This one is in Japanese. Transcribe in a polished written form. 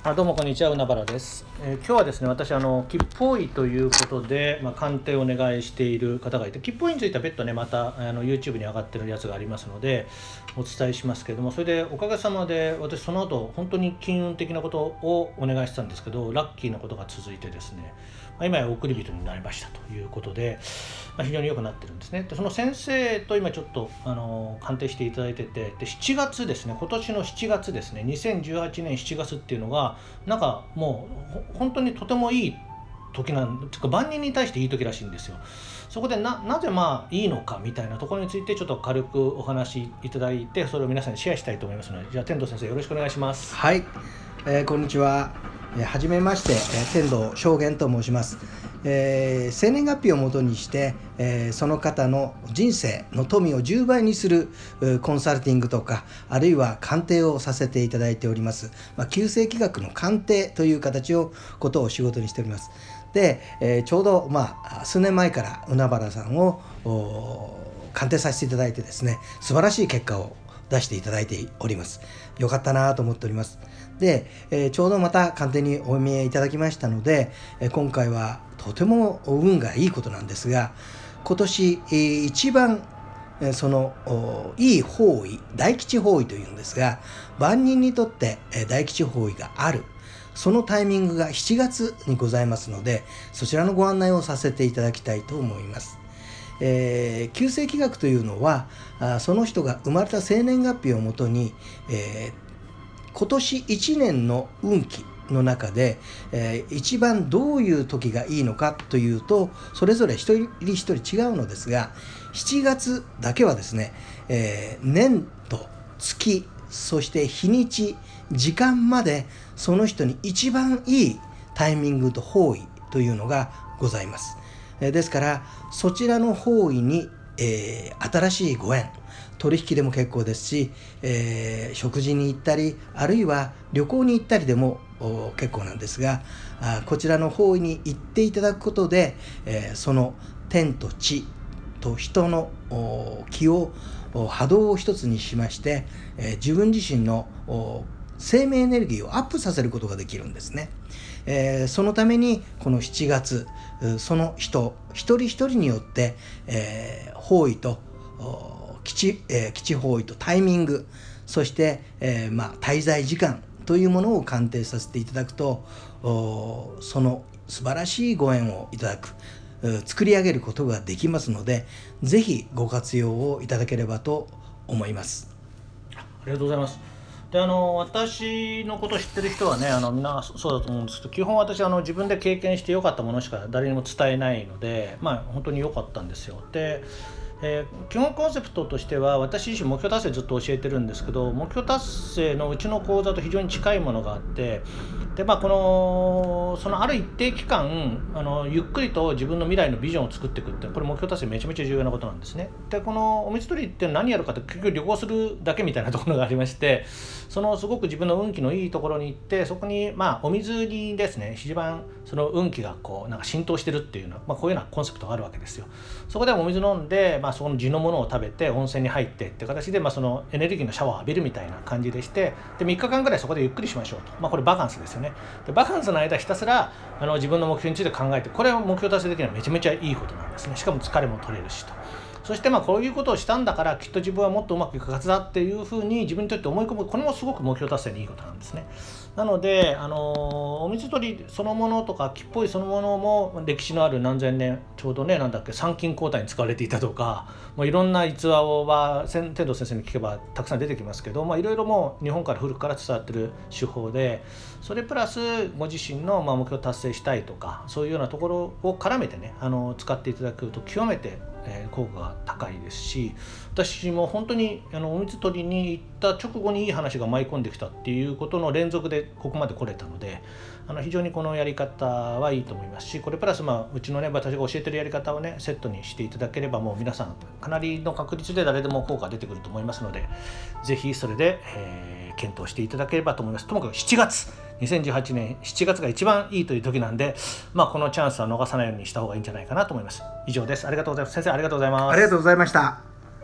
どうもこんにちは、海原です。今日はですね、私吉報医ということで、鑑定をお願いしている方がいて、吉報医については別途ね、またYouTube に上がってるやつがありますのでお伝えしますけれども、それでおかげさまで私その後本当に金運的なことをお願いしてたんですけど、ラッキーなことが続いてですね、今や送り人になりましたということで、非常に良くなってるんですね。でその先生と今ちょっと鑑定していただいてて、で7月ですね、今年の7月ですね、2018年7月っていうのがなんかもう本当にとてもいい時なんていうか、万人に対していい時らしいんですよ。そこでなぜいいのかみたいなところについてちょっと軽くお話しいただいて、それを皆さんにシェアしたいと思いますので、じゃあ天童先生よろしくお願いします。 はい、こんにちは。はじめまして、天童正源と申します。生年月日をもとにして、その方の人生の富を10倍にするコンサルティングとか、あるいは鑑定をさせていただいております。旧世紀学の鑑定ということを仕事にしております。で、ちょうど、数年前から海原さんを鑑定させていただいてですね、素晴らしい結果を出していただいております。よかったなと思っております。で、ちょうどまた鑑定にお見えいただきましたので、今回はとても運がいいことなんですが、今年、一番そのいい方位、大吉方位というんですが、万人にとって大吉方位がある、そのタイミングが7月にございますので、そちらのご案内をさせていただきたいと思います。旧世紀学というのは、その人が生まれた生年月日をもとに、今年1年の運気の中で、一番どういう時がいいのかというと、それぞれ一人一人違うのですが、7月だけはですね、年と月、そして日にち、時間までその人に一番いいタイミングと方位というのがございます。ですからそちらの方位に、新しいご縁、取引でも結構ですし、食事に行ったり、あるいは旅行に行ったりでも結構なんですが、こちらの方位に行っていただくことで、その天と地と人の気を波動を一つにしまして、自分自身の生命エネルギーをアップさせることができるんですね。そのためにこの7月、その人一人一人によって、方位と基地方位とタイミング、そして、滞在時間というものを鑑定させていただくと、その素晴らしいご縁をいただく、作り上げることができますので、ぜひご活用をいただければと思います。 ありがとうございます。で私のことを知ってる人はね、みんなそうだと思うんですけど、基本私自分で経験して良かったものしか誰にも伝えないので、本当に良かったんですよ。で基本コンセプトとしては、私自身目標達成ずっと教えてるんですけど、目標達成のうちの講座と非常に近いものがあって、でそのある一定期間ゆっくりと自分の未来のビジョンを作っていくって、これ目標達成めちゃめちゃ重要なことなんですね。でこのお水取りって何やるかって、結局旅行するだけみたいなところがありまして、すごく自分の運気のいいところに行って、そこにお水にですね、一番その運気がなんか浸透してるっていうの、こういうようなコンセプトがあるわけですよ。そこでお水飲んで、その地のものを食べて温泉に入ってって形で、そのエネルギーのシャワーを浴びるみたいな感じでして、で3日間ぐらいそこでゆっくりしましょうと、これバカンスですよね。でバカンスの間ひたすら自分の目標について考えて、これを目標達成できるのはめちゃめちゃいいことなんですね。しかも疲れも取れるしと。そしてこういうことをしたんだから、きっと自分はもっとうまくいくはずだっていうふうに自分にとって思い込む、これもすごく目標達成にいいことなんですね。なのでお水取りそのものとか吉報医そのものも歴史のある何千年、ちょうどね、参勤交代に使われていたとか、いろんな逸話は天童先生に聞けばたくさん出てきますけど、いろいろもう日本から古くから伝わってる手法で、それプラスご自身の目標達成したいとか、そういうようなところを絡めてね、使っていただくと極めて効果が高いですし、私も本当にお水取りに行った直後にいい話が舞い込んできたっていうことの連続でここまで来れたので、非常にこのやり方はいいと思いますし、これプラスうちのね、私が教えてるやり方をねセットにしていただければ、もう皆さんかなりの確率で誰でも効果が出てくると思いますので、ぜひそれで、検討していただければと思います。ともかく2018年7月が一番いいという時なんで、このチャンスは逃さないようにした方がいいんじゃないかなと思います。以上です。ありがとうございます。先生ありがとうございます。 ありがとうございました。